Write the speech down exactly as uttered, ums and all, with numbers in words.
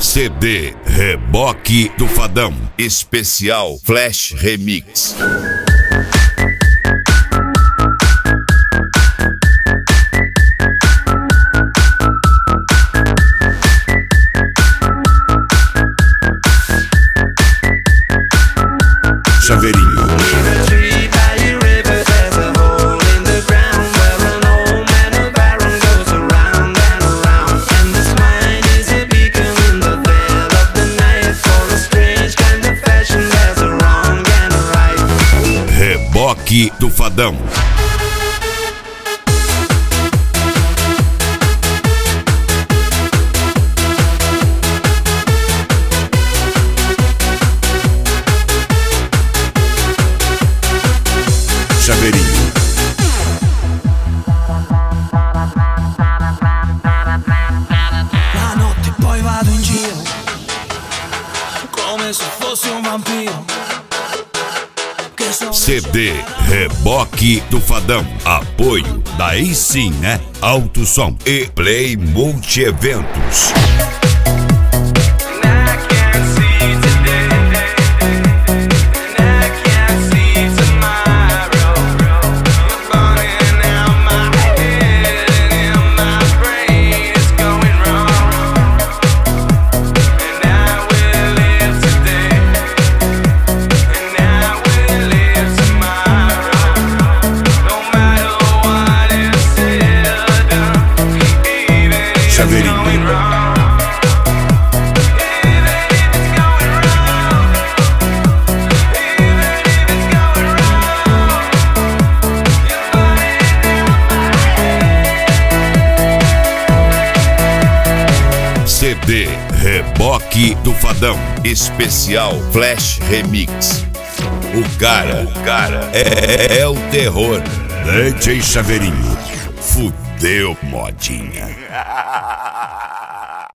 C D Reboque do Fadão, especial Flash Remix. Chaveirinho. Reboque do Fadão. Chaveirinho. La notte poi vado in giro come se fossi un vampiro. C D Reboque do Fadão. Apoio daí sim, né? Alto Som e Play Multi-Eventos. Chaveirinho. C D Reboque do Fadão, especial Flash Remix. O cara, o cara é, é o terror. D J Chaveirinho. Fudeu, modinha.